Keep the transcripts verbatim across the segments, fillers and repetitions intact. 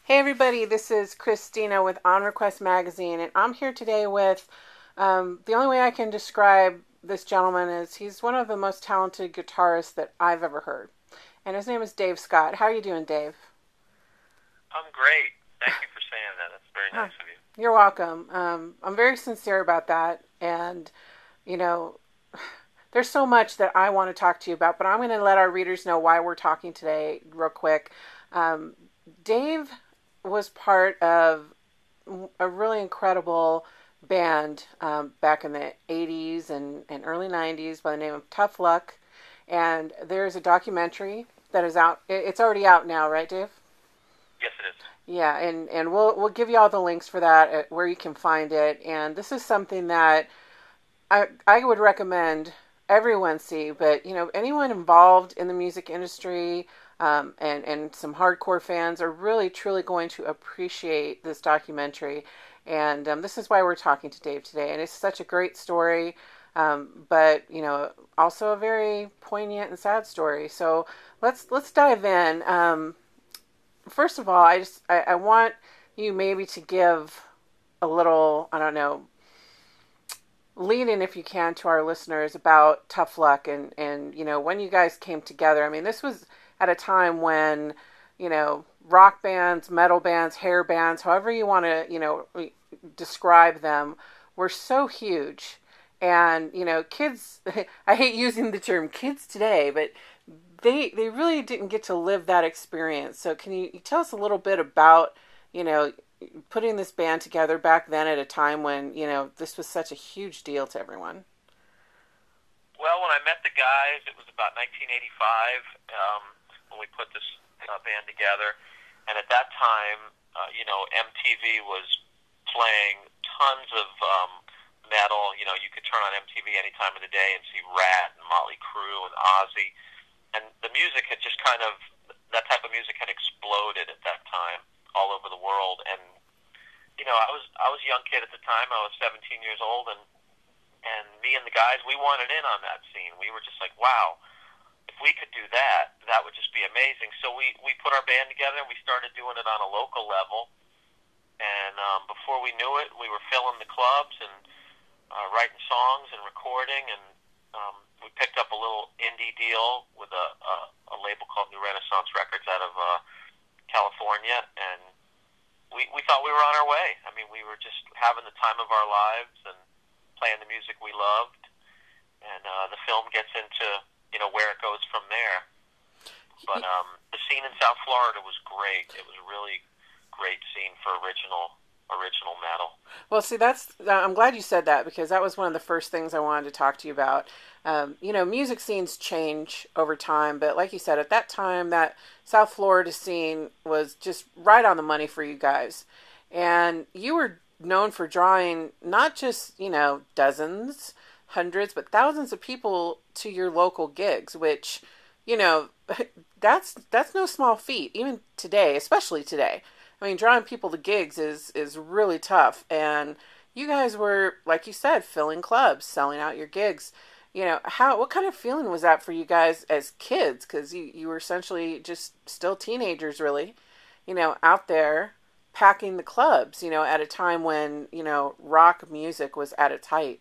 Hey everybody, this is Christina with On Request Magazine, and I'm here today with um, the only way I can describe this gentleman is he's one of the most talented guitarists that I've ever heard, and his name is Dave Scott. How are you doing, Dave? I'm great. Thank you for saying that. That's very Huh. nice of you. You're welcome. Um, I'm very sincere about that, and you know, there's so much that I want to talk to you about, but I'm going to let our readers know why we're talking today, real quick. Um, Dave was part of a really incredible band um, back in the eighties and, and early nineties by the name of Tough Luck. And there's a documentary that is out. It's already out now, right, Dave? Yes, it is. Yeah, and, and we'll we'll give you all the links for that uh, where you can find it. And this is something that I I would recommend everyone see, but you know anyone involved in the music industry um, and and some hardcore fans are really truly going to appreciate this documentary, and um, this is why we're talking to Dave today. And it's such a great story, um, but you know also a very poignant and sad story. So let's let's dive in. Um, first of all, I just I, I want you maybe to give a little I don't know lean in if you can to our listeners about Tough Luck and and you know when you guys came together. I mean, this was at a time when you know rock bands, metal bands, hair bands, however you want to you know describe them, were so huge. And you know, kids. I hate using the term kids today, but they they really didn't get to live that experience. So can you, you tell us a little bit about you know putting this band together back then at a time when you know this was such a huge deal to everyone? Well, when I met the guys, it was about nineteen eighty-five um, when we put this uh, band together. And at that time, uh, you know, M T V was playing tons of um, metal. You know, you could turn on M T V any time of the day and see Rat and Motley Crue and Ozzy. And the music had just kind of, that type of music had exploded at that time all over the world. And you know, I was I was a young kid at the time. I was seventeen years old, and and me and the guys, we wanted in on that scene. We were just like, wow, if we could do that, that would just be amazing. So we we put our band together and we started doing it on a local level. And um, before we knew it, we were filling the clubs and uh, writing songs and recording. And um, we picked up a little indie deal with a a, a label called New Renaissance Records out of uh, California, and we we thought we were on our way. I mean, we were just having the time of our lives and playing the music we loved. And uh, the film gets into you know where it goes from there. But um, the scene in South Florida was great. It was a really great scene for original original metal. Well, see, that's I'm glad you said that because that was one of the first things I wanted to talk to you about. Um, you know, music scenes change over time, but like you said, at that time, that South Florida scene was just right on the money for you guys, and you were known for drawing not just you know dozens, hundreds, but thousands of people to your local gigs, which you know that's that's no small feat even today, especially today. I mean, drawing people to gigs is is really tough, and you guys were, like you said, filling clubs, selling out your gigs. You know, how what kind of feeling was that for you guys as kids? Because you you were essentially just still teenagers, really. You know, out there packing the clubs. You know, at a time when you know rock music was at its height.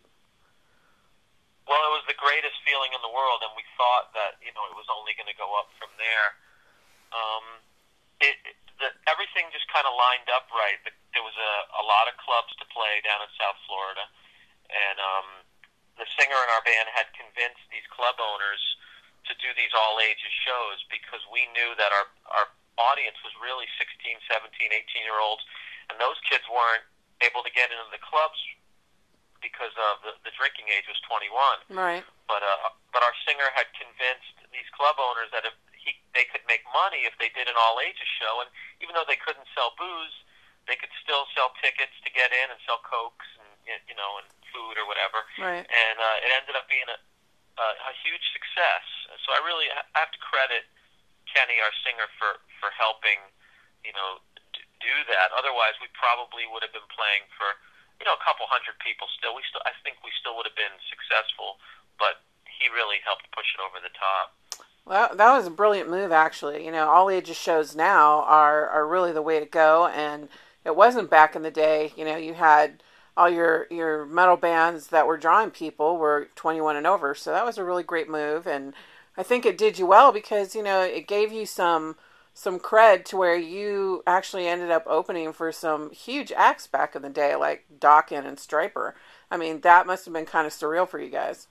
Well, it was the greatest feeling in the world, and we thought that you know it was only going to go up from there. Um, it, it the, everything just kind of lined up right. There was a, a lot of clubs to play down in South Florida, and um, the singer in our band had convinced these club owners to do these all ages shows because we knew that our our audience was really sixteen, seventeen, eighteen year olds, and those kids weren't able to get into the clubs because of the, the drinking age was twenty-one. Right. But uh, but our singer had convinced these club owners that if he they could make money if they did an all ages show, and even though they couldn't sell booze, they could still sell tickets to get in and sell cokes and you know and food or whatever. Right. And uh, it ended up being a, a a huge success. So I really I have to credit Kenny, our singer, for for helping you know d- do that. Otherwise, we probably would have been playing for you know a couple hundred people. Still, we still I think we still would have been successful, but he really helped push it over the top. Well, that, that was a brilliant move, actually. You know, all ages shows now are, are really the way to go, and it wasn't back in the day. You know, you had all your your metal bands that were drawing people were twenty-one and over, so that was a really great move, and I think it did you well because you know it gave you some some cred to where you actually ended up opening for some huge acts back in the day, like Dokken and Striper. I mean, that must have been kind of surreal for you guys.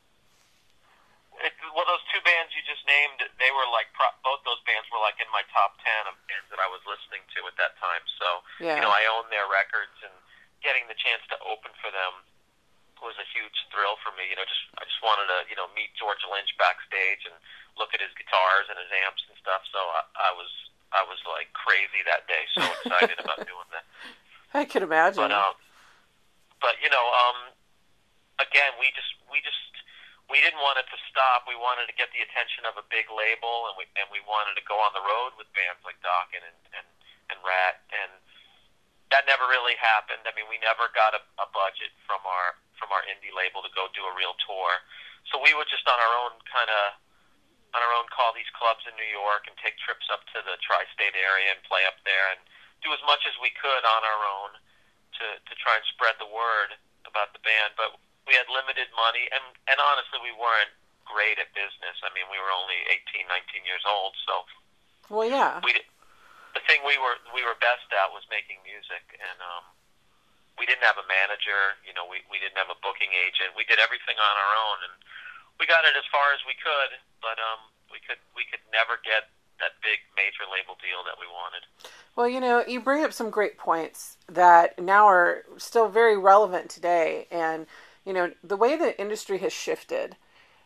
It, well, those two bands you just named, they were like pro- both those bands were like in my top ten of bands that I was listening to at that time. So, Yeah. you know, I owned their records, and getting the chance to open for them was a huge thrill for me. You know, just I just wanted to you know meet George Lynch backstage and look at his guitars and his amps and stuff. So I, I was I was like crazy that day, so excited about doing that. I could imagine. But um, but you know, um, again, we just we just we didn't want it to stop. We wanted to get the attention of a big label, and we and we wanted to go on the road with bands like Dokken and and, and Rat, and that never really happened. I mean, we never got a, a budget from our from our indie label to go do a real tour, so we would just on our own kind of on our own call these clubs in New York and take trips up to the tri-state area and play up there and do as much as we could on our own to to try and spread the word about the band, but we had limited money, and, and honestly, we weren't great at business. I mean, we were only eighteen, nineteen years old, so Well, yeah. we did, the thing we were we were best at was making music, and um, we didn't have a manager. You know, we, we didn't have a booking agent. We did everything on our own, and we got it as far as we could, but um, we could we could never get that big major label deal that we wanted. Well, you know, you bring up some great points that now are still very relevant today, and you know, the way the industry has shifted,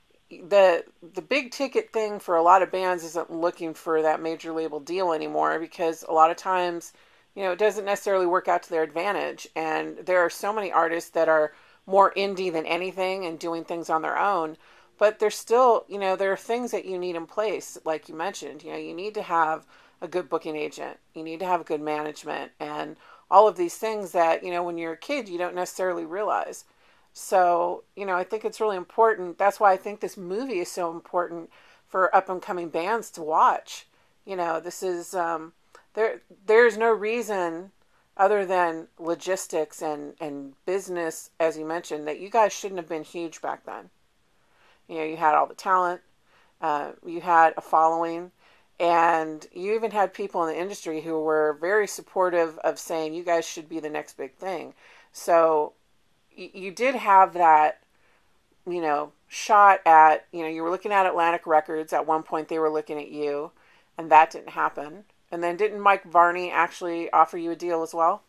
the the big ticket thing for a lot of bands isn't looking for that major label deal anymore because a lot of times, you know, it doesn't necessarily work out to their advantage. And there are so many artists that are more indie than anything and doing things on their own. But there's still, you know, there are things that you need in place, like you mentioned. You know, you need to have a good booking agent. You need to have good management and all of these things that, you know, when you're a kid, you don't necessarily realize. So, you know, I think it's really important. That's why I think this movie is so important for up and coming bands to watch. You know, this is, um, there, there's no reason other than logistics and, and business, as you mentioned, that you guys shouldn't have been huge back then. You know, you had all the talent, uh, you had a following, and you even had people in the industry who were very supportive of saying you guys should be the next big thing. So y- you did have that, you know, shot at, you know, you were looking at Atlantic Records. At one point they were looking at you, and that didn't happen. And then didn't Mike Varney actually offer you a deal as well?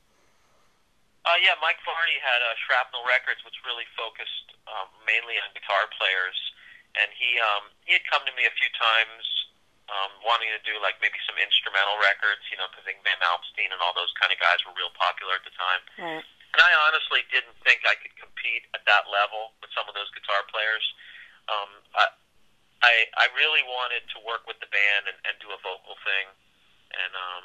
Uh, yeah, Mike Varney had uh, Shrapnel Records, which really focused um, mainly on guitar players, and he um, he had come to me a few times um, wanting to do like maybe some instrumental records, you know, because Van Alpstein and all those kind of guys were real popular at the time. Right. And I honestly didn't think I could compete at that level with some of those guitar players. Um, I, I I really wanted to work with the band and, and do a vocal thing, and um,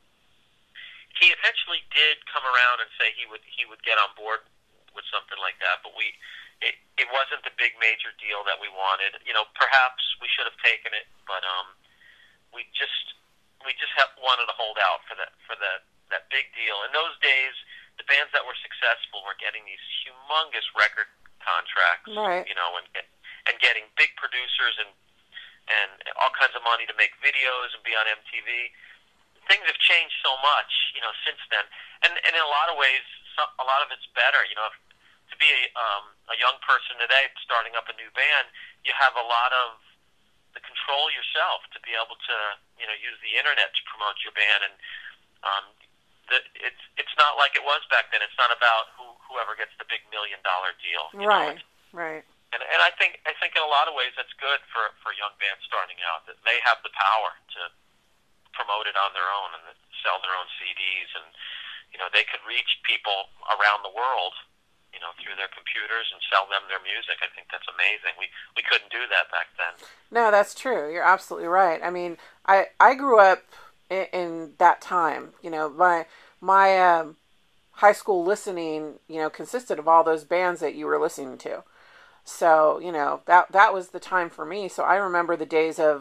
he eventually did come around and say he would he would get on board with something like that, but we it, it wasn't the big major deal that we wanted. You know, perhaps we should have taken it, but um, we just we just have, wanted to hold out for that for that that big deal. In those days, the bands that were successful were getting these humongous record contracts, right. you know, and and getting big producers and and all kinds of money to make videos and be on M T V. Things have changed so much, you know, since then, and and in a lot of ways, some, a lot of it's better. You know, if, to be a um, a young person today starting up a new band, you have a lot of the control yourself to be able to, you know, use the internet to promote your band, and um, the, it's it's not like it was back then. It's not about who whoever gets the big million dollar deal, you right, know? right. And and I think I think in a lot of ways that's good for for young bands starting out, that they have the power to promote it on their own and sell their own C Ds, and you know they could reach people around the world, you know, through their computers and sell them their music. I think that's amazing. We we couldn't do that back then. No, that's true. You're absolutely right. I mean, I I grew up in, in that time. You know, my my um, high school listening, you know, consisted of all those bands that you were listening to. So you know that that was the time for me. So I remember the days of,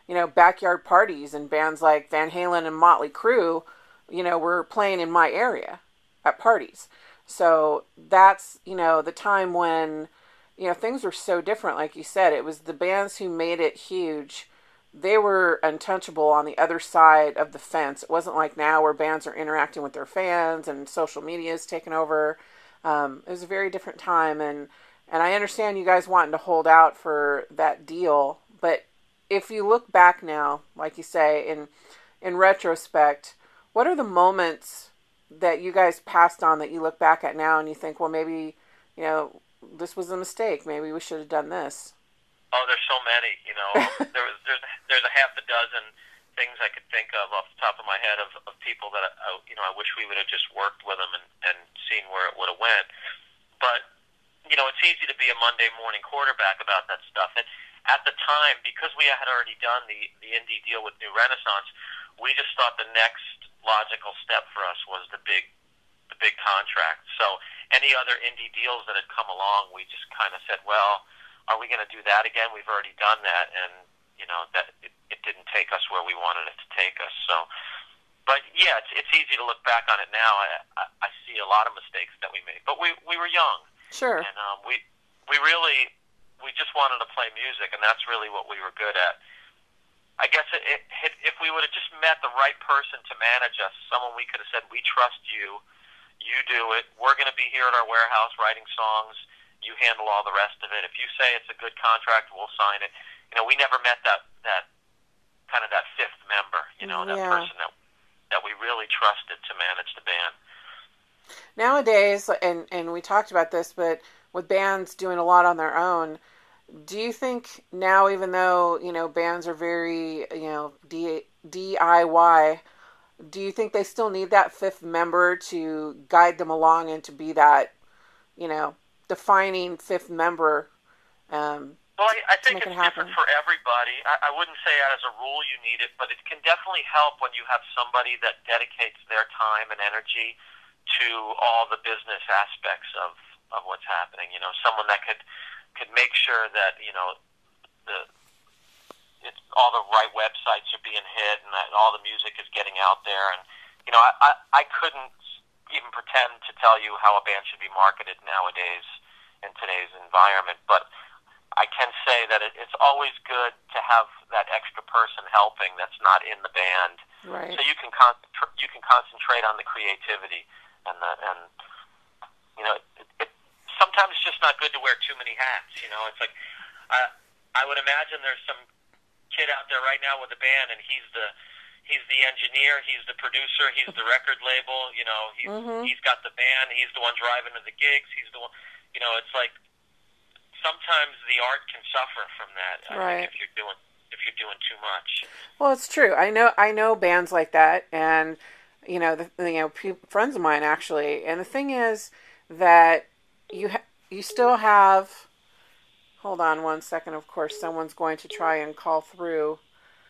you know, backyard parties, and bands like Van Halen and Motley Crue, you know, were playing in my area at parties. So that's, you know, the time when, you know, things were so different. Like you said, it was the bands who made it huge. They were untouchable on the other side of the fence. It wasn't like now where bands are interacting with their fans and social media is taking over. Um, it was a very different time, and and I understand you guys wanting to hold out for that deal, but if you look back now, like you say, in in retrospect, what are the moments that you guys passed on that you look back at now and you think, well, maybe, you know, this was a mistake. Maybe we should have done this. Oh, there's so many. You know, there was, there's there's a half a dozen things I could think of off the top of my head of, of people that I, you know I wish we would have just worked with them and, and seen where it would have went. But you know, it's easy to be a Monday morning quarterback about that stuff. And at the time, because we had already done the the indie deal with New Renaissance, we just thought the next logical step for us was the big the big contract. So any other indie deals that had come along, we just kind of said, well, are we going to do that again? We've already done that, and you know that it, it didn't take us where we wanted it to take us. So, but yeah, it's it's easy to look back on it now. I I, I see a lot of mistakes that we made, but we we were young, sure, and um, we we really we just wanted to play music, and that's really what we were good at. I guess it, it, it, if we would have just met the right person to manage us, someone we could have said, we trust you, you do it, we're going to be here at our warehouse writing songs, you handle all the rest of it. If you say it's a good contract, we'll sign it. You know, we never met that, that kind of that fifth member, you know, that yeah. person that that we really trusted to manage the band. Nowadays, and, and we talked about this, but with bands doing a lot on their own, do you think now, even though, you know, bands are very, you know, D- DIY, do you think they still need that fifth member to guide them along and to be that, you know, defining fifth member? Um, well, I, I think it it's happen? different for everybody. I, I wouldn't say as a rule you need it, but it can definitely help when you have somebody that dedicates their time and energy to all the business aspects of, of what's happening. You know, someone that could could make sure that, you know, the it's all the right websites are being hit and that all the music is getting out there. And, you know, I, I, I couldn't even pretend to tell you how a band should be marketed nowadays in today's environment, but I can say that it, it's always good to have that extra person helping that's not in the band, right. So you can con- you can concentrate on the creativity and the and you know it, it, sometimes it's just not good to wear too many hats. You know, it's like I I would imagine there's some kid out there right now with a band and he's the he's the engineer, he's the producer, he's the record label. You know, he's mm-hmm. he's got the band, he's the one driving to the gigs, he's the one. You know, it's like. Sometimes the art can suffer from that. I right. think if you're doing if you're doing too much. Well, it's true. I know I know bands like that, and you know, the, you know, pe- friends of mine actually. And the thing is that you ha- you still have. Hold on one second. Of course, someone's going to try and call through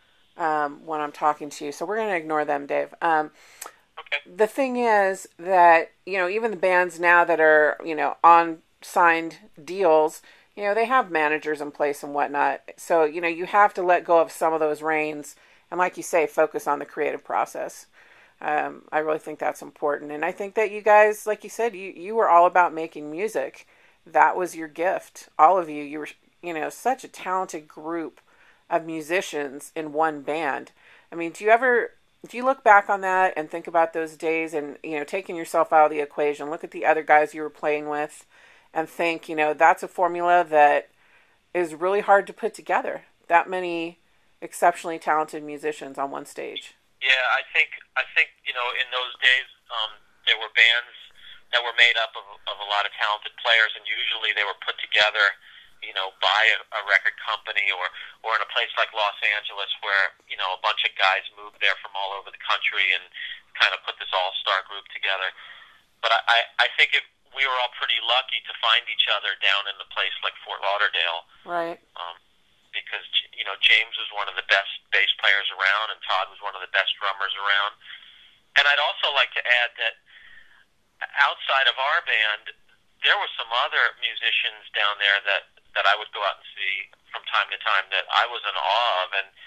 um, when I'm talking to you, so we're going to ignore them, Dave. Um, okay. The thing is that, you know, even the bands now that are, you know, on signed deals. You know, they have managers in place and whatnot. So, you know, you have to let go of some of those reins. And like you say, focus on the creative process. Um, I really think that's important. And I think that you guys, like you said, you, you were all about making music. That was your gift. All of you, you were, you know, such a talented group of musicians in one band. I mean, do you ever, do you look back on that and think about those days and, you know, taking yourself out of the equation, look at the other guys you were playing with, and think, you know, that's a formula that is really hard to put together. That many exceptionally talented musicians on one stage. Yeah, I think I think you know in those days um, there were bands that were made up of, of a lot of talented players, and usually they were put together, you know, by a, a record company or or in a place like Los Angeles where you know a bunch of guys moved there from all over the country and kind of put this all-star group together. But I, I, I think it. We were all pretty lucky to find each other down in a place like Fort Lauderdale. Right. Um, because, you know, James was one of the best bass players around and Todd was one of the best drummers around. And I'd also like to add that outside of our band, there were some other musicians down there that, that I would go out and see from time to time that I was in awe of. And,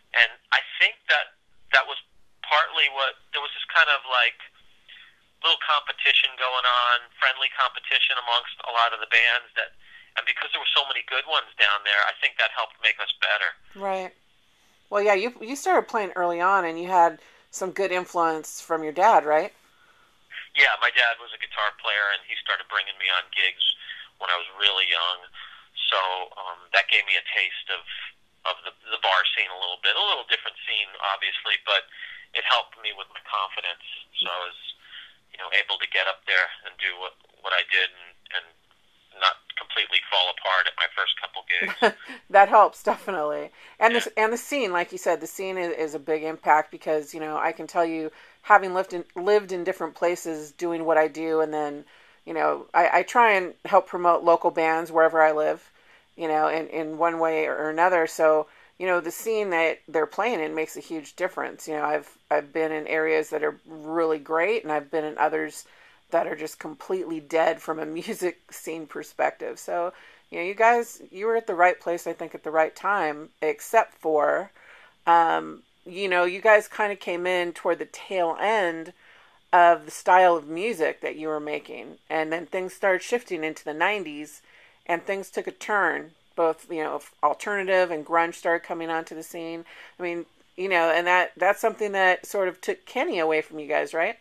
And I think that that was partly what, there was this kind of like little competition going on, friendly competition amongst a lot of the bands that, and because there were so many good ones down there, I think that helped make us better. Right. Well, yeah, you you started playing early on, and you had some good influence from your dad, right? Yeah, my dad was a guitar player, and he started bringing me on gigs when I was really young. So um, that gave me a taste of of the the bar scene a little bit, a little different scene, obviously, but it helped me with my confidence. So I was, you know, able to get up there and do what what I did, and, and not completely fall apart at my first couple gigs. That helps, definitely. And Yeah. this and the scene, like you said, the scene is, is a big impact because, you know, I can tell you, having lived in lived in different places doing what I do, and then, you know, I, I try and help promote local bands wherever I live, you know, in, in one way or another. So, you know, the scene that they're playing in makes a huge difference. You know, I've I've been in areas that are really great, and I've been in others that are just completely dead from a music scene perspective. So, you know, you guys, you were at the right place, I think, at the right time, except for, um, you know, you guys kind of came in toward the tail end of the style of music that you were making. And then things started shifting into the nineties, and things took a turn. Both, you know, alternative and grunge started coming onto the scene. I mean, you know, and that that's something that sort of took Kenny away from you guys, right?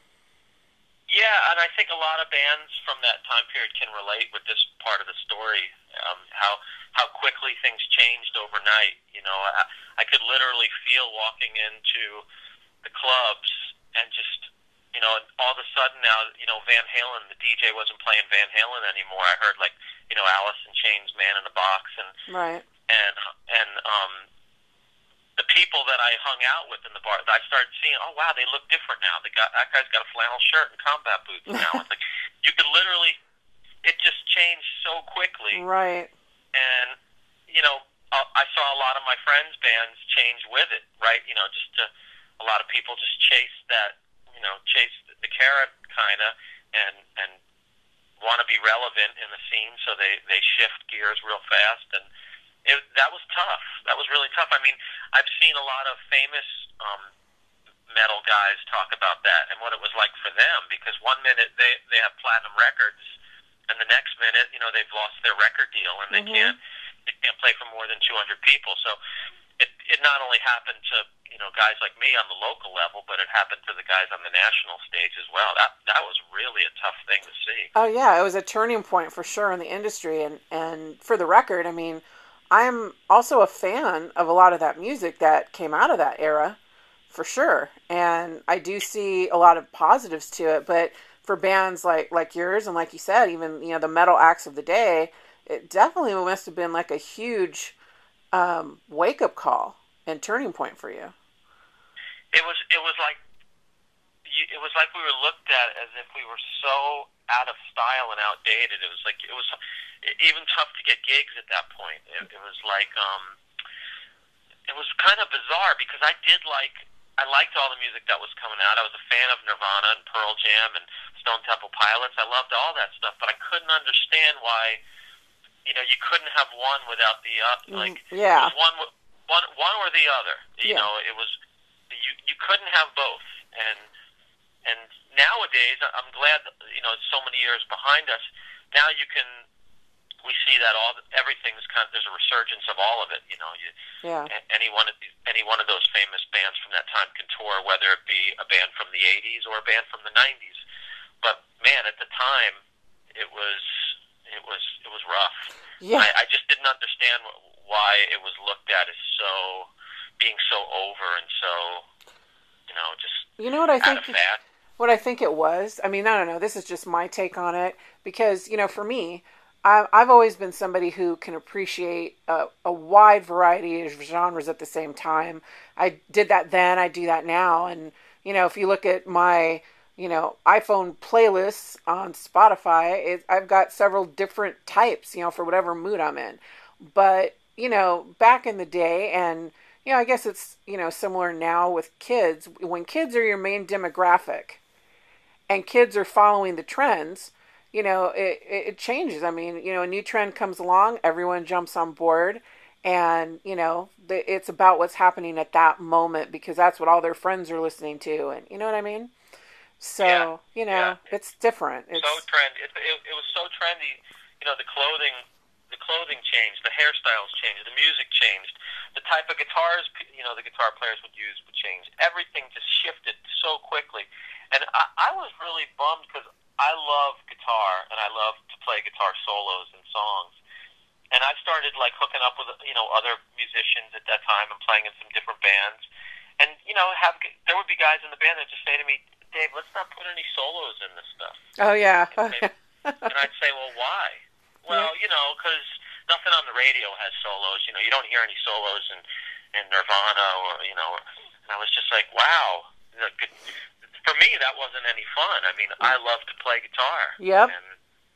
Yeah, and I think a lot of bands from that time period can relate with this part of the story. Um, how how quickly things changed overnight. You know, I, I could literally feel walking into the clubs and just, you know, all of a sudden now, you know, Van Halen, the D J wasn't playing Van Halen anymore. I heard like, you know, Alice in Chains, Man in the Box, and Right. and and um, the people that I hung out with in the bar, I started seeing, oh wow, they look different now. They got that guy's got a flannel shirt and combat boots now. It's like you could literally, it just changed so quickly. Right. And you know, I saw a lot of my friends' bands change with it, right? You know, just to, a lot of people just chase that, you know, chase the carrot kind of, and and want to be relevant in the scene, so they they shift gears real fast, and it, that was tough. That was really tough. I mean, I've seen a lot of famous um, metal guys talk about that and what it was like for them, because one minute they they have platinum records, and the next minute, you know, they've lost their record deal, and they Mm-hmm. can't they can't play for more than two hundred people. So it it not only happened to, you know, guys like me on the local level, but it happened to the guys on the national stage as well. That that was really a tough thing to see. Oh yeah, it was a turning point for sure in the industry, and and for the record, I mean, I'm also a fan of a lot of that music that came out of that era, for sure. And I do see a lot of positives to it, but for bands like like yours and like you said, even, you know, the metal acts of the day, it definitely must have been like a huge um, wake up call and turning point for you. It was it was like you- it was like we were looked at as if we were so out of style and outdated. It was like it was even tough to get gigs at that point. It, it was like um, it was kind of bizarre because I did like I liked all the music that was coming out. I was a fan of Nirvana and Pearl Jam and Stone Temple Pilots. I loved all that stuff, but I couldn't understand why, you know, you couldn't have one without the other. Like Yeah. it was one one one or the other. You Yeah. know, it was you you couldn't have both. And and nowadays, I'm glad that, you know, so many years behind us. Now you can we see that all everything's kind of, there's a resurgence of all of it. You know, you, Yeah. a- any one of these, any one of those famous bands from that time can tour, whether it be a band from the eighties or a band from the nineties. But man, at the time, it was it was it was rough. Yeah. I, I just didn't understand wh- why it was looked at as so being so over and so, you know, just You know what I out of think? fashion. What I think it was? I mean, I don't know. This is just my take on it because, you know, for me, I, I've always been somebody who can appreciate a, a wide variety of genres at the same time. I did that then. I do that now. And, you know, if you look at my, you know, iPhone playlists on Spotify, it, I've got several different types, you know, for whatever mood I'm in. But, you know, back in the day, and, you know, I guess it's, you know, similar now with kids. When kids are your main demographic and kids are following the trends, you know, it, it changes. I mean, you know, a new trend comes along, everyone jumps on board, and you know the, it's about what's happening at that moment because that's what all their friends are listening to, and you know what I mean. So Yeah, you know yeah. it's different. It's So trendy. It, it, it was so trendy. You know, the clothing, the clothing changed, the hairstyles changed, the music changed, the type of guitars, you know, the guitar players would use would change. Everything just shifted so quickly, and I, I was really bummed because I love guitar and I love to play guitar solos and songs. And I started like hooking up with you know other musicians at that time and playing in some different bands. And you know, have there would be guys in the band that just say to me, "Dave, let's not put any solos in this stuff." oh yeah, And, they, and I'd say, "Well, why?" Well, yeah. you know, because nothing on the radio has solos. You know, you don't hear any solos in, in Nirvana or you know. And I was just like, "Wow." You know, for me, that wasn't any fun. I mean, I love to play guitar. Yep. And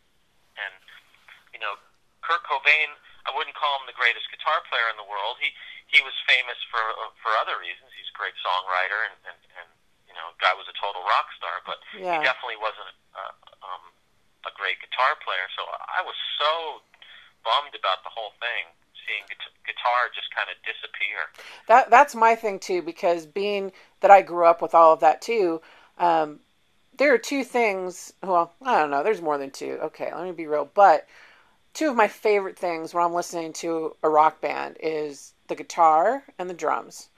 and you know. Kurt Cobain, I wouldn't call him the greatest guitar player in the world. He he was famous for uh, for other reasons. He's a great songwriter, and, and, and you know, guy was a total rock star. But Yeah. he definitely wasn't uh, um, a great guitar player. So I was so bummed about the whole thing, seeing guitar just kind of disappear. That that's my thing too, because being that I grew up with all of that too. Um, there are two things. Well, I don't know. There's more than two. Okay, let me be real, but. Two of my favorite things when I'm listening to a rock band is the guitar and the drums.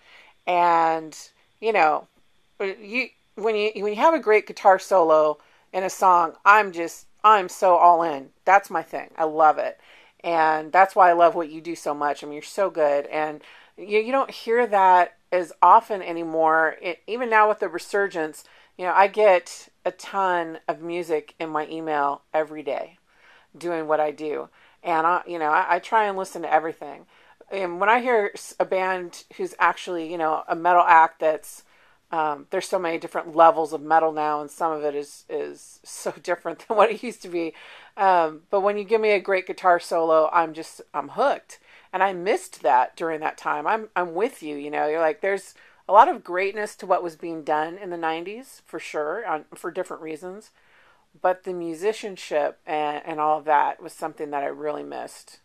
And, you know, you when you when you have a great guitar solo in a song, I'm just I'm so all in. That's my thing. I love it. And that's why I love what you do so much. I mean, you're so good. And you, you don't hear that as often anymore. It, even now with the resurgence, you know, I get a ton of music in my email every day. Doing what I do, and I, you know, I, I try and listen to everything. And when I hear a band who's actually, you know, a metal act that's, um, there's so many different levels of metal now, and some of it is is so different than what it used to be. Um, but when you give me a great guitar solo, I'm just I'm hooked, and I missed that during that time. I'm I'm with you. You know, you're like there's a lot of greatness to what was being done in the nineties for sure, on, for different reasons. But the musicianship and, and all of that was something that I really missed.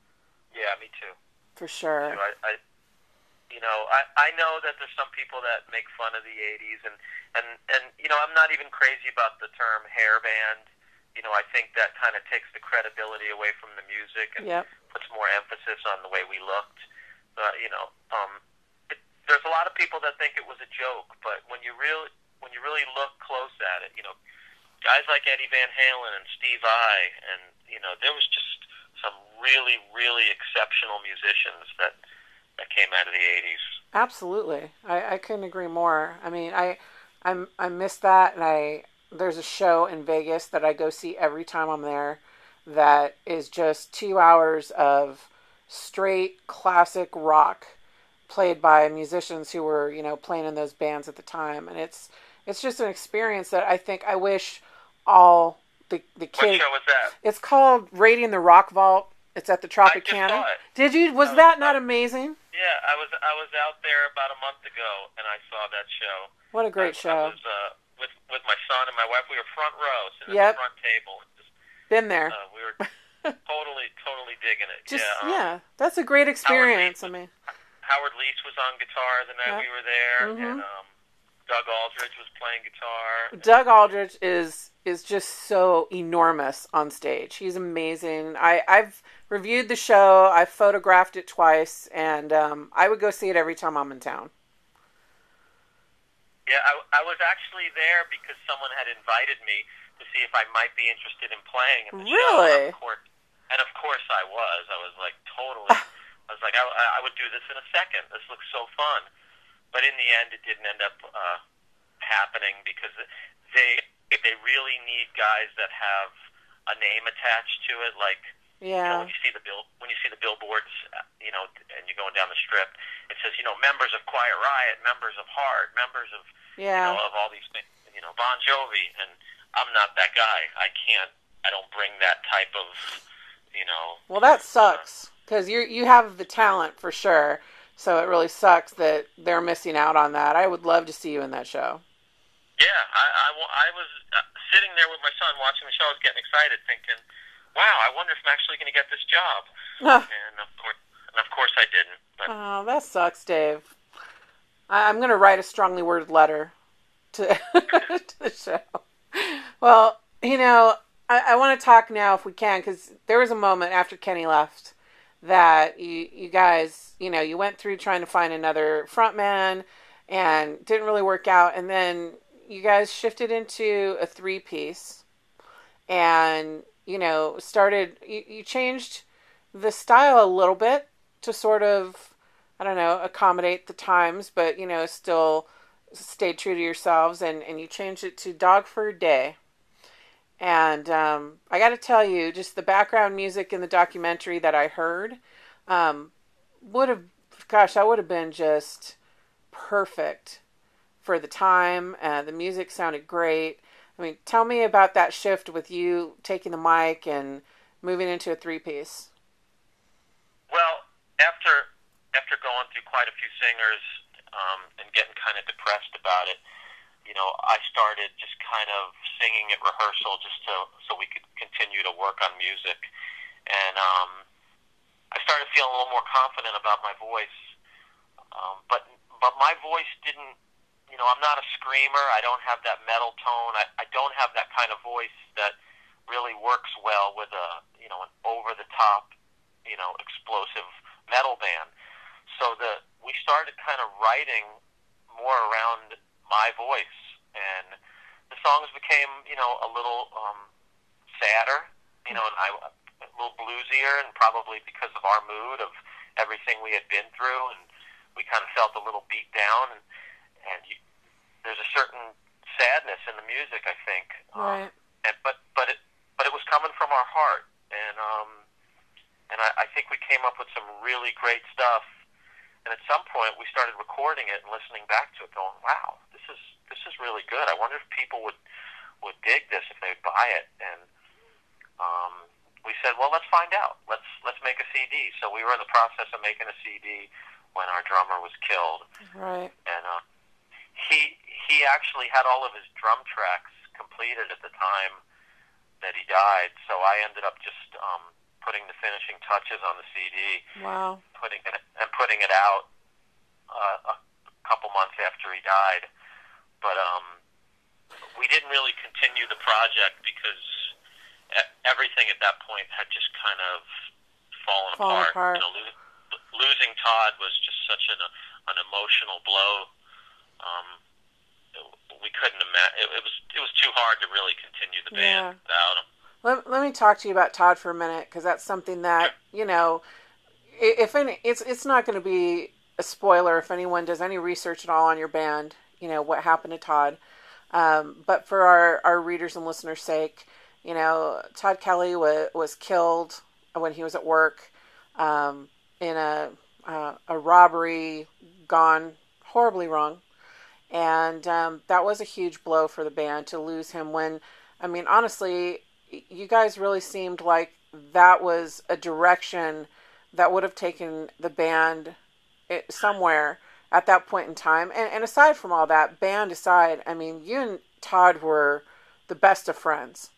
Yeah, me too. For sure. Me too. I, I, you know, I, I know that there's some people that make fun of the eighties, and, and, and you know, I'm not even crazy about the term hair band. You know, I think that kind of takes the credibility away from the music and yep. puts more emphasis on the way we looked. But you know, um, it, there's a lot of people that think it was a joke, but when you really when you really look close at it, you know. Guys like Eddie Van Halen and Steve Vai, and you know, there was just some really, really exceptional musicians that that came out of the eighties. Absolutely, I, I couldn't agree more. I mean, I I'm I miss that, and I there's a show in Vegas that I go see every time I'm there. That is just two hours of straight classic rock, played by musicians who were you know playing in those bands at the time, and it's it's just an experience that I think I wish. All the the kids. What show was that? It's called Raiding the Rock Vault. It's at the Tropicana. I just saw it. Did you? Was, was that not amazing? Yeah, I was. I was out there about a month ago, and I saw that show. What a great I, show! I was uh, with with my son and my wife. We were front row, sitting yep. at the front table. Just, Been there. Uh, we were totally, totally digging it. Just yeah, um, yeah, that's a great experience. Howard I mean, Howard Leach was on guitar the night yeah. we were there, mm-hmm. and um, Doug Aldridge was playing guitar. Doug Aldridge is is just so enormous on stage. He's amazing. I, I've reviewed the show. I've photographed it twice, and um, I would go see it every time I'm in town. Yeah, I, I was actually there because someone had invited me to see if I might be interested in playing in the really? show. And of course, and of course I was. I was like totally. I was like, I, I would do this in a second. This looks so fun. But in the end, it didn't end up uh, happening because they they really need guys that have a name attached to it. Like, yeah. you know, when you see the bill, when you see the billboards, you know, and you're going down the strip, it says, you know, members of Quiet Riot, members of Heart, members of, yeah. you know, of all these things, you know, Bon Jovi, and I'm not that guy. I can't. I don't bring that type of, you know. Well, that sucks because you you have the talent for sure. So it really sucks that they're missing out on that. I would love to see you in that show. Yeah, I, I, I was sitting there with my son watching the show. I was getting excited, thinking, "Wow, I wonder if I'm actually going to get this job." And of course, and of course I didn't. But Oh, that sucks, Dave. I- I'm going to write a strongly worded letter to, to the show. Well, you know, I, I want to talk now if we can, because there was a moment after Kenny left that you, you guys, you know, you went through trying to find another frontman and didn't really work out. And then you guys shifted into a three piece and, you know, started, you, you changed the style a little bit to sort of, I don't know, accommodate the times, but, you know, still stayed true to yourselves, and, and you changed it to Dog for a Day. And um, I got to tell you, just the background music in the documentary that I heard um, would have, gosh, that would have been just perfect for the time. Uh, the music sounded great. I mean, tell me about that shift with you taking the mic and moving into a three piece. well, after after going through quite a few singers um, and getting kind of depressed about it, you know, I started just kind of singing at rehearsal just to so we could continue to work on music, and um, I started feeling a little more confident about my voice. Um, but but my voice didn't, you know, I'm not a screamer. I don't have that metal tone. I, I don't have that kind of voice that really works well with a, you know, an over the top, you know, explosive metal band. So the we started kind of writing more around my voice, and the songs became, you know, a little um, sadder, you know, and I a little bluesier, and probably because of our mood of everything we had been through, and we kind of felt a little beat down, and and you, there's a certain sadness in the music, I think, Right. um, and but but it but it was coming from our heart, and um, and I, I think we came up with some really great stuff. And at some point, we started recording it and listening back to it, going, "Wow, this is this is really good. I wonder if people would would dig this, if they'd buy it." And um, we said, "Well, let's find out. Let's let's make a C D." So we were in the process of making a C D when our drummer was killed, Right. and uh, he he actually had all of his drum tracks completed at the time that he died. So I ended up just um, putting the finishing touches on the C D, Wow. putting it and putting it out uh, a couple months after he died. But um, we didn't really continue the project because e- everything at that point had just kind of fallen Falling apart. apart. You know, lo- losing Todd was just such an an emotional blow. Um, we couldn't imagine. It, it was it was too hard to really continue the Yeah. band without him. Let, let me talk to you about Todd for a minute, because that's something that, you know, i- if any, it's it's not going to be a spoiler if anyone does any research at all on your band, you know, what happened to Todd. Um, but for our, our readers and listeners' sake, you know, Todd Kelly was, was killed when he was at work um, in a, uh, a robbery gone horribly wrong. And um, that was a huge blow for the band to lose him when, I mean, honestly, you guys really seemed like that was a direction that would have taken the band somewhere at that point in time. And, and aside from all that, band aside, I mean, you and Todd were the best of friends.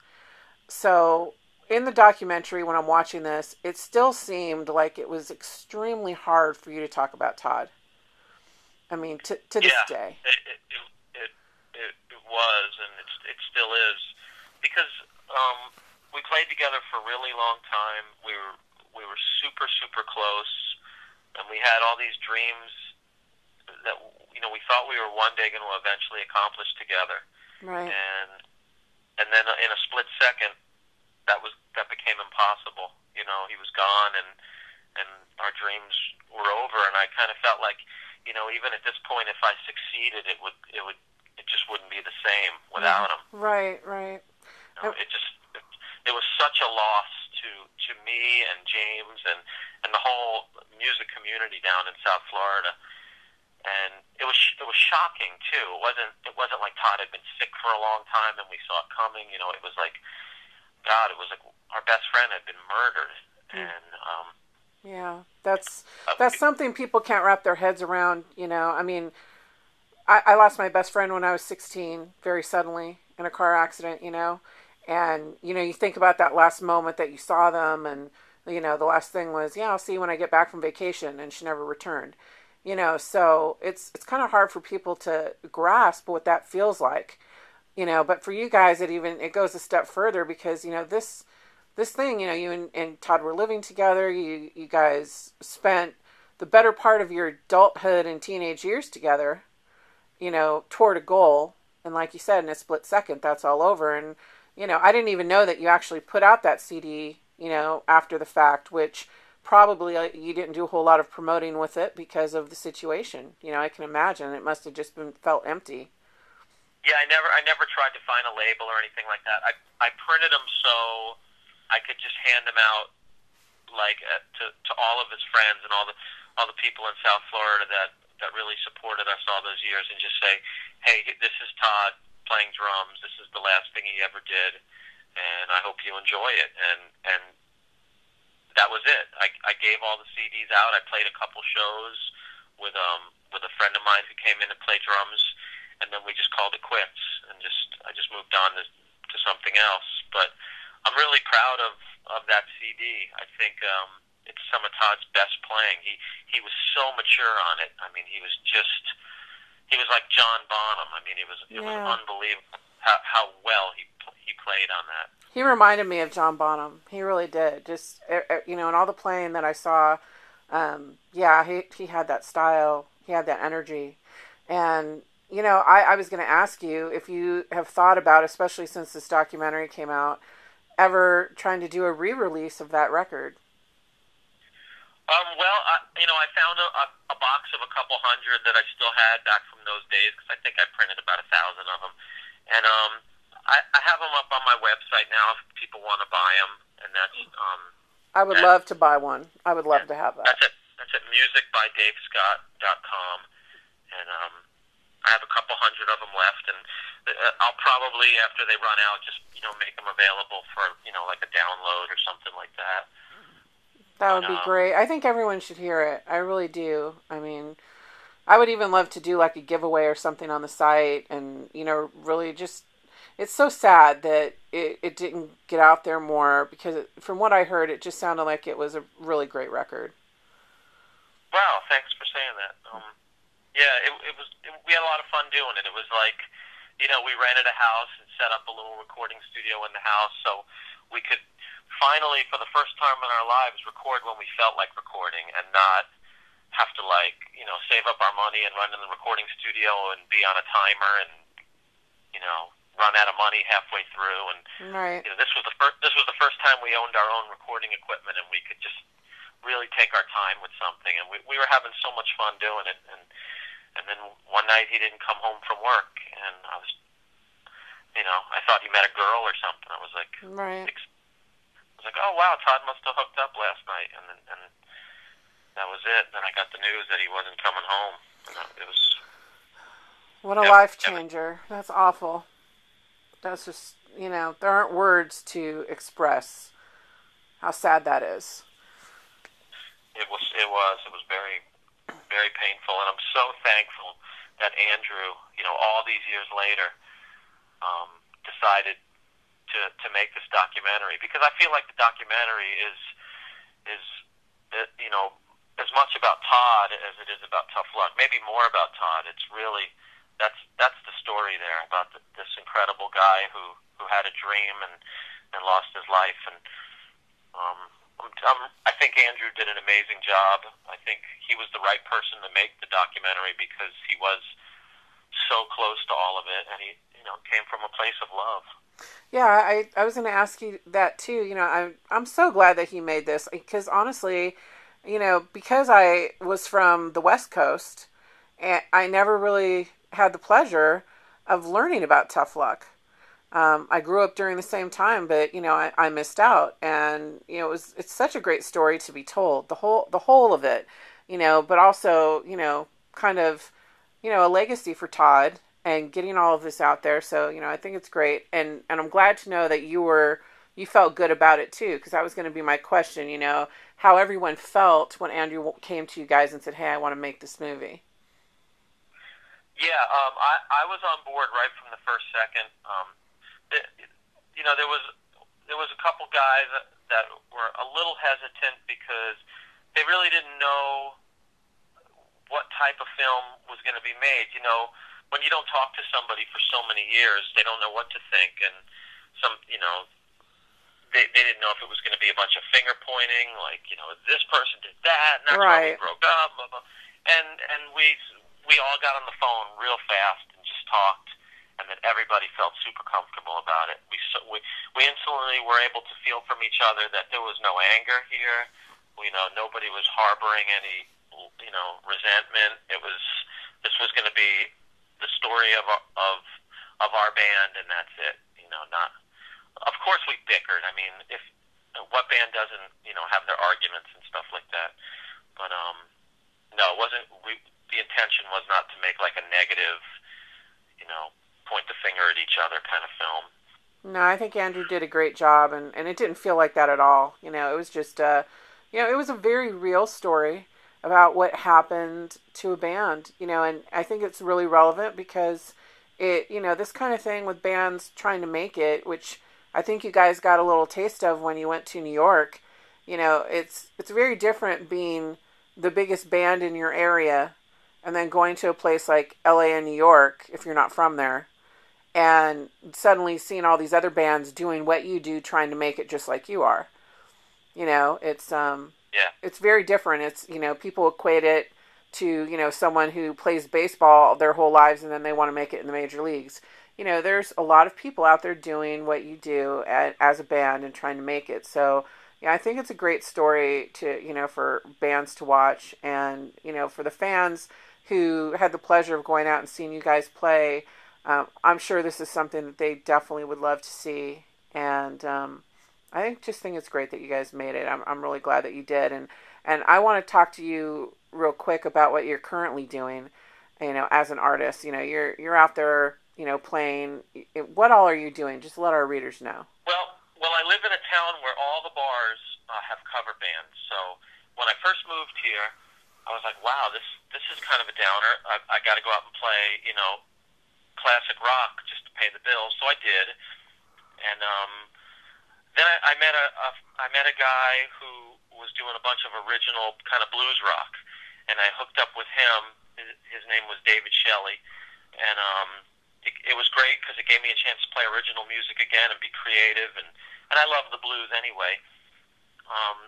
So in the documentary, when I'm watching this, it still seemed like it was extremely hard for you to talk about Todd. I mean, to to this yeah, day. It, it, it, it, it was, and it's, it still is, because um, we played together for a really long time. We were we were super super close, and we had all these dreams that, you know, we thought we were one day going to eventually accomplish together. Right. And and then in a split second, that was that became impossible. You know, he was gone, and and our dreams were over. And I kind of felt like, you know, even at this point, if I succeeded, it would it would it just wouldn't be the same without him. Right, right. You know, it just it, it was such a loss to to me and James and and the whole music community down in South Florida. And it was it was shocking too. It wasn't it wasn't like Todd had been sick for a long time and we saw it coming. You know, it was like, God, it was like our best friend had been murdered. Mm. And um, yeah, that's that's something people can't wrap their heads around. You know, I mean, I, I lost my best friend when I was sixteen, very suddenly in a car accident. You know, and you know, you think about that last moment that you saw them, and You know, the last thing was, yeah, I'll see you when I get back from vacation, and she never returned. You know, so it's it's kind of hard for people to grasp what that feels like. You know, but for you guys, it even it goes a step further because you know this this thing. You know, you and, and Todd were living together. You you guys spent the better part of your adulthood and teenage years together. You know, toward a goal, and like you said, in a split second, that's all over. And you know, I didn't even know that you actually put out that C D. You know, after the fact, which probably uh, you didn't do a whole lot of promoting with it because of the situation. You know, I can imagine it must have just been felt empty. Yeah, I never, I never tried to find a label or anything like that. I, I printed them so I could just hand them out, like uh, to, to all of his friends and all the, all the people in South Florida that, that really supported us all those years, and just say, hey, this is Todd playing drums. This is the last thing he ever did, and I hope you enjoy it. And and that was it. I, I gave all the C Ds out. I played a couple shows with um with a friend of mine who came in to play drums, and then we just called it quits, and just I just moved on to, to something else. But I'm really proud of, of that C D. I think um, it's some of Todd's best playing. He he was so mature on it. I mean, he was just he was like John Bonham. I mean, it was it Yeah. was unbelievable how how well he he played on that. He reminded me of John Bonham. He really did. Just you know, in all the playing that I saw, um, yeah, he he had that style. He had that energy, and you know, I, I was going to ask you if you have thought about, especially since this documentary came out, ever trying to do a re-release of that record. Um, well, I, you know, I found a, a, a box of a couple hundred that I still had back from those days, because I think I printed about a thousand of them, and um, I, I have them up on my website now if people want to buy them, and that's um. I would that, love to buy one. I would love to have that. That's at that's at music by dave scott dot com, and um, I have a couple hundred of them left, and I'll probably, after they run out, just you know make them available for you know like a download or something like that. That would be great. I think everyone should hear it. I really do. I mean, I would even love to do like a giveaway or something on the site, and you know, really just. It's so sad that it, it didn't get out there more, because it, from what I heard, it just sounded like it was a really great record. Wow, thanks for saying that. Um, yeah, it, it was. It, we had a lot of fun doing it. It was like, you know, we rented a house and set up a little recording studio in the house, so we could finally, for the first time in our lives, record when we felt like recording, and not have to like, you know, save up our money and run to the recording studio and be on a timer and, you know, run out of money halfway through. And right. you know, this was the first. This was the first time we owned our own recording equipment, and we could just really take our time with something. And we we were having so much fun doing it. And and then one night he didn't come home from work, and I was, you know, I thought he met a girl or something. I was like, right. I was like, oh wow, Todd must have hooked up last night, and then and that was it. Then I got the news that he wasn't coming home, and it was. What a yeah, life changer. Yeah. That's awful. That's just, you know, there aren't words to express how sad that is. It was, it was, it was very, very painful, and I'm so thankful that Andrew, you know, all these years later, um, decided to to make this documentary, because I feel like the documentary is is you know as much about Todd as it is about Tough Luck. Maybe more about Todd. It's really that's that's the story there about the, this incredible guy who who had a dream and and lost his life. And um, I'm, I'm, I think Andrew did an amazing job. I think he was the right person to make the documentary, because he was so close to all of it, and he you know came from a place of love. Yeah, I, I was going to ask you that too. You know, I'm I'm so glad that he made this, because honestly, you know, because I was from the West Coast, and I never really had the pleasure of learning about Tough Luck. Um, I grew up during the same time, but you know, I, I missed out, and you know, it was it's such a great story to be told, the whole the whole of it, you know, but also you know, kind of, you know, a legacy for Todd. And getting all of this out there, so you know, I think it's great, and and I'm glad to know that you were you felt good about it too, because that was going to be my question. You know, how everyone felt when Andrew came to you guys and said, "Hey, I want to make this movie." Yeah, um, I I was on board right from the first second. Um, it, you know, there was there was a couple guys that, that were a little hesitant because they really didn't know what type of film was going to be made. You know, when you don't talk to somebody for so many years, they don't know what to think, and some, you know, they they didn't know if it was going to be a bunch of finger pointing, like, you know, this person did that, and that's why we Right. broke up, blah, blah. and and we we all got on the phone real fast and just talked, and then everybody felt super comfortable about it. We so, we we instantly were able to feel from each other that there was no anger here. You know, nobody was harboring any, you know, resentment. It was this was going to be the story of of of our band, and that's it. You know, not. Of course, we bickered. I mean, if what band doesn't, you know, have their arguments and stuff like that? But um, no, it wasn't. We the intention was not to make like a negative, you know, point the finger at each other kind of film. No, I think Andrew did a great job, and, and it didn't feel like that at all. You know, it was just, uh, you know, it was a very real story about what happened to a band, you know, and I think it's really relevant because it, you know, this kind of thing with bands trying to make it, which I think you guys got a little taste of when you went to New York, you know, it's, it's very different being the biggest band in your area and then going to a place like L A and New York, if you're not from there, and suddenly seeing all these other bands doing what you do, trying to make it just like you are. You know, it's um, Yeah. it's very different. It's, you know, people equate it to, you know, someone who plays baseball their whole lives and then they want to make it in the major leagues. You know, there's a lot of people out there doing what you do at, as a band and trying to make it. So, yeah, I think it's a great story to, you know, for bands to watch, and, you know, for the fans who had the pleasure of going out and seeing you guys play. Um, I'm sure this is something that they definitely would love to see, and um, I think just think it's great that you guys made it. I'm I'm really glad that you did, and and I want to talk to you real quick about what you're currently doing. You know, as an artist, you know, you're you're out there, you know, playing. What all are you doing? Just let our readers know. Well, well, I live in a town where all the bars uh, have cover bands. So when I first moved here, I was like, wow, this this is kind of a downer. I, I got to go out and play, you know, classic rock just to pay the bills. So I did, and um, then I, I met a, a I met a guy who was doing a bunch of original kind of blues rock, and I hooked up with him. His, his name was David Shelley, and um, it, it was great because it gave me a chance to play original music again and be creative, and and I love the blues anyway. Um,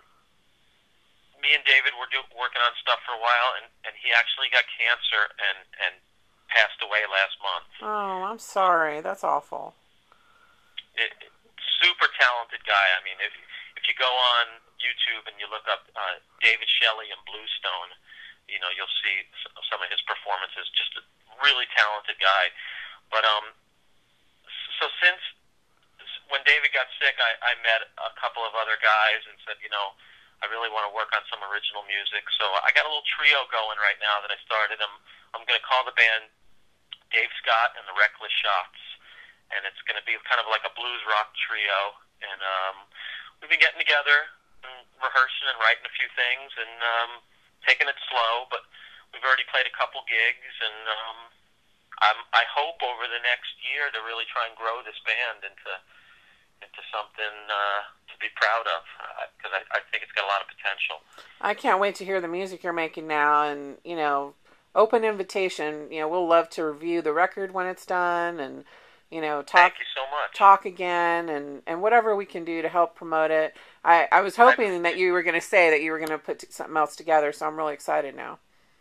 me and David were do, working on stuff for a while, and, and he actually got cancer and, and passed away last month. Oh, I'm sorry. That's awful. It, it, super talented guy. I mean, if if you go on YouTube and you look up uh, David Shelley and Bluestone, you know, you'll see some of his performances. Just a really talented guy. But um, so since when David got sick, I, I met a couple of other guys and said, you know, I really want to work on some original music. So I got a little trio going right now that I started. I'm I'm going to call the band Dave Scott and the Reckless Shots, and it's going to be kind of like a blues rock trio. And um, we've been getting together and rehearsing and writing a few things and um, taking it slow, but we've already played a couple gigs, and um, I'm, I hope over the next year to really try and grow this band into into something uh, to be proud of, because uh, I, I think it's got a lot of potential. I can't wait to hear the music you're making now, and, you know, open invitation. You know, we'll love to review the record when it's done, and, you know, talk. Thank you so much. Talk again, and, and whatever we can do to help promote it. I, I was hoping that you were going to say that you were going to put something else together, so I'm really excited now.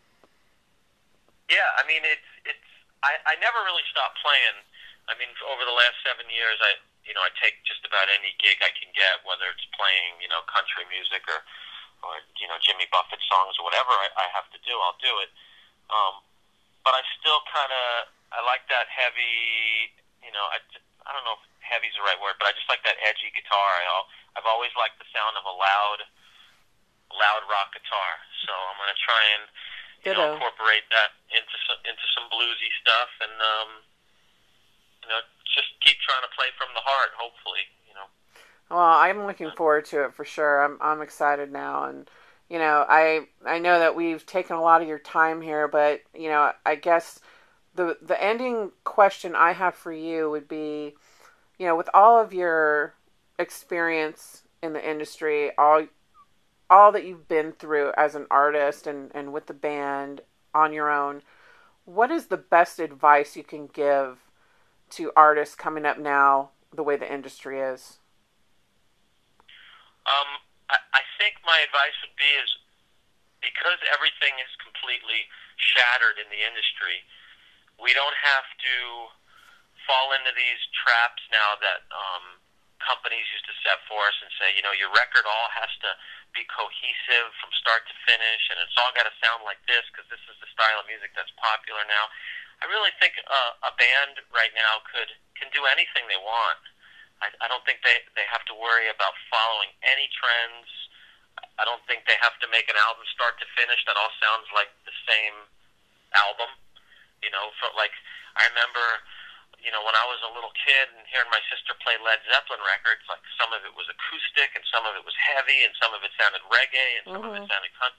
Yeah, I mean, it's it's. I, I never really stopped playing. I mean, over the last seven years, I you know I take just about any gig I can get, whether it's playing you know country music or or you know Jimmy Buffett songs or whatever I, I have to do, I'll do it. Um, but I still kind of I like that heavy. You know, I, I don't know if heavy's the right word, but I just like that edgy guitar. I, I've always liked the sound of a loud, loud rock guitar. So I'm going to try and you know, incorporate that into some into some bluesy stuff, and um, you know, just keep trying to play from the heart. Hopefully, you know. Well, I'm looking forward to it for sure. I'm I'm excited now, and you know, I I know that we've taken a lot of your time here, but you know, I guess the the ending question I have for you would be, you know, with all of your experience in the industry, all all that you've been through as an artist and, and with the band on your own, what is the best advice you can give to artists coming up now the way the industry is? Um, I, I think my advice would be is because everything is completely shattered in the industry, we don't have to fall into these traps now that um, companies used to set for us and say, you know, your record all has to be cohesive from start to finish, and it's all got to sound like this because this is the style of music that's popular now. I really think uh, a band right now could can do anything they want. I, I don't think they, they have to worry about following any trends. I don't think they have to make an album start to finish that all sounds like the same album. You know, for, like, I remember, you know, when I was a little kid and hearing my sister play Led Zeppelin records, like some of it was acoustic and some of it was heavy and some of it sounded reggae and some mm-hmm. of it sounded country.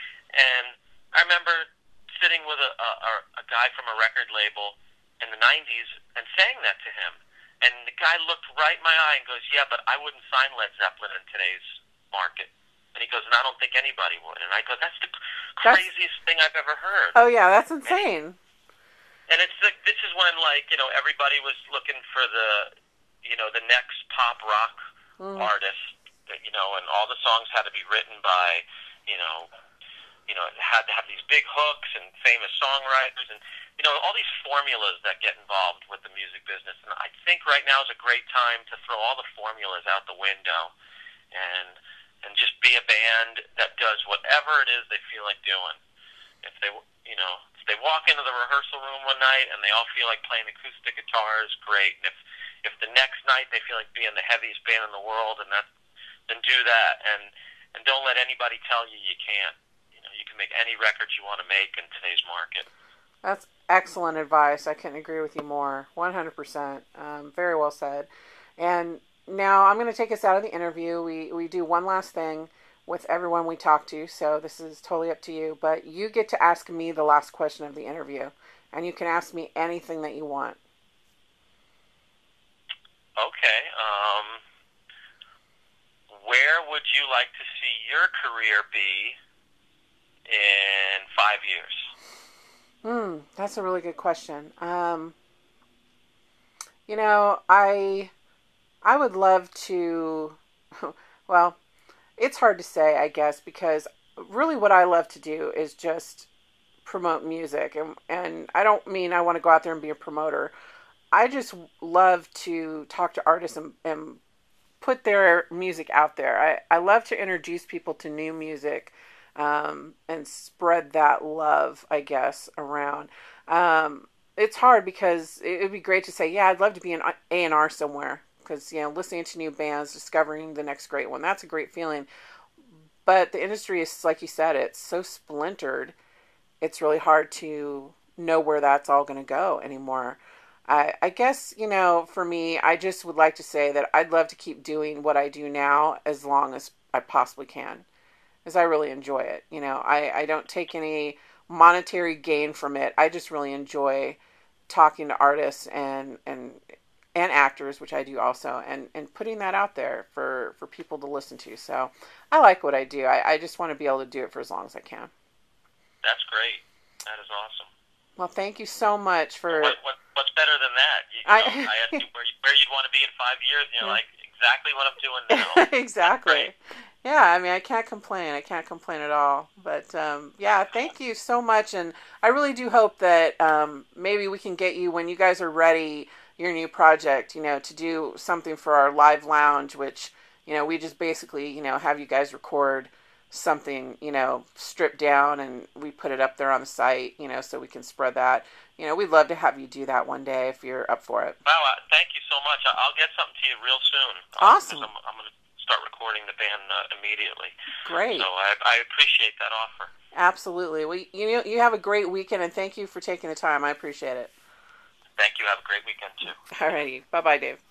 And I remember sitting with a, a, a guy from a record label in the nineties and saying that to him. And the guy looked right in my eye and goes, yeah, but I wouldn't sign Led Zeppelin in today's market. And he goes, and I don't think anybody would. And I go, that's the craziest that's... thing I've ever heard. Oh, yeah, that's insane. And, and it's the, this is when, like, you know, everybody was looking for the, you know, the next pop rock mm. artist, you know, and all the songs had to be written by, you know, you know, it had to have these big hooks and famous songwriters and, you know, all these formulas that get involved with the music business. And I think right now is a great time to throw all the formulas out the window and and just be a band that does whatever it is they feel like doing. If they, you know, if they walk into the rehearsal room one night and they all feel like playing acoustic guitars, great. And if if the next night they feel like being the heaviest band in the world, and that, then do that. And and don't let anybody tell you you can't. You know, you can make any records you want to make in today's market. That's excellent advice. I couldn't agree with you more. one hundred percent. Um, very well said. And now I'm going to take us out of the interview. We we do one last thing with everyone we talk to, so this is totally up to you. But you get to ask me the last question of the interview, and you can ask me anything that you want. Okay. Um, where would you like to see your career be in five years? Hmm, that's a really good question. Um, you know, I I would love to, well, it's hard to say, I guess, because really what I love to do is just promote music. And, and I don't mean I want to go out there and be a promoter. I just love to talk to artists and, and put their music out there. I, I love to introduce people to new music um, and spread that love, I guess, around. Um, it's hard because it would be great to say, yeah, I'd love to be an A and R somewhere. Because, you know, listening to new bands, discovering the next great one, that's a great feeling. But the industry is, like you said, it's so splintered, it's really hard to know where that's all going to go anymore. I, I guess, you know, for me, I just would like to say that I'd love to keep doing what I do now as long as I possibly can. Because I really enjoy it. You know, I, I don't take any monetary gain from it. I just really enjoy talking to artists and, and and actors, which I do also, and, and putting that out there for, for people to listen to. So I like what I do. I, I just want to be able to do it for as long as I can. That's great. That is awesome. Well, thank you so much for... What, what, what's better than that? You, you I, know, I asked you where, you where you'd want to be in five years, and you're like, exactly what I'm doing now. Exactly. Yeah, I mean, I can't complain. I can't complain at all. But, um, yeah, thank you so much. And I really do hope that um, maybe we can get you, when you guys are ready, your new project, you know, to do something for our live lounge, which, you know, we just basically, you know, have you guys record something, you know, stripped down, and we put it up there on the site, you know, so we can spread that. You know, we'd love to have you do that one day if you're up for it. Wow, uh, thank you so much. I'll get something to you real soon. Awesome. Um, I'm, I'm going to start recording the band uh, immediately. Great. So I, I appreciate that offer. Absolutely. Well, you, you have a great weekend, and thank you for taking the time. I appreciate it. Thank you. Have a great weekend, too. All righty. Bye-bye, Dave.